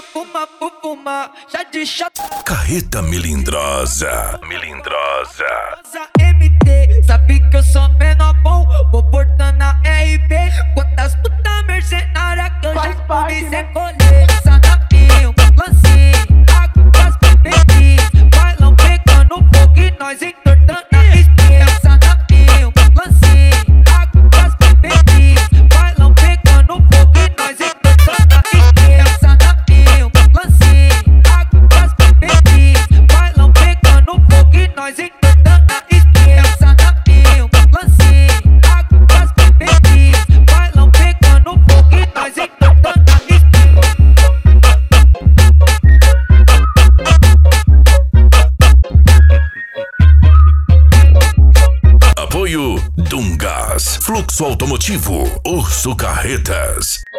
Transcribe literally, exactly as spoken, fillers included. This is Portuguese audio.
fuma, fuma, fuma, fuma, já de chata. Carreta melindrosa, melindrosa. M T, sabe que eu sou menor bom, vou portando a R P. Quantas putas mercenárias que eu já comi sem colher. Sanapinho, lancinho, águas bebidas, bailão pegando fogo e nós entortando a espinha. Sanapinho, lancinho, águas bebidas, bailão pegando fogo e nós entortando a espinha. Sanapinho, lancinho, águas bebidas, bailão pegando fogo e nós entortando a espinha. Sanapinho, lancinho, águas bebidas, bailão pegando fogo e nós entortando a espinha. Apoio Dungas, Fluxo Automotivo, Urso Carretas.